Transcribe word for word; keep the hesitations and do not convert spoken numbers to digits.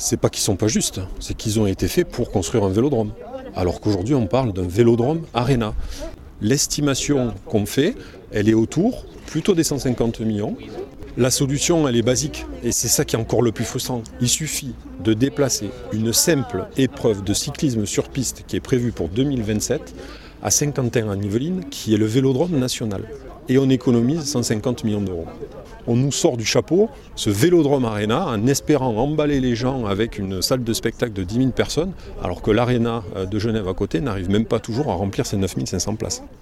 C'est pas qu'ils sont pas justes, c'est qu'ils ont été faits pour construire un vélodrome. Alors qu'aujourd'hui, on parle d'un vélodrome Arena. L'estimation qu'on fait, elle est autour plutôt des cent cinquante millions. La solution, elle est basique, et c'est ça qui est encore le plus frustrant. Il suffit de déplacer une simple épreuve de cyclisme sur piste qui est prévue pour deux mille vingt-sept à Saint-Quentin-en-Yvelines, qui est le vélodrome national. Et on économise cent cinquante millions d'euros. On nous sort du chapeau ce vélodrome Arena en espérant emballer les gens avec une salle de spectacle de dix mille personnes, alors que l'Arena de Genève à côté n'arrive même pas toujours à remplir ses neuf mille cinq cents places.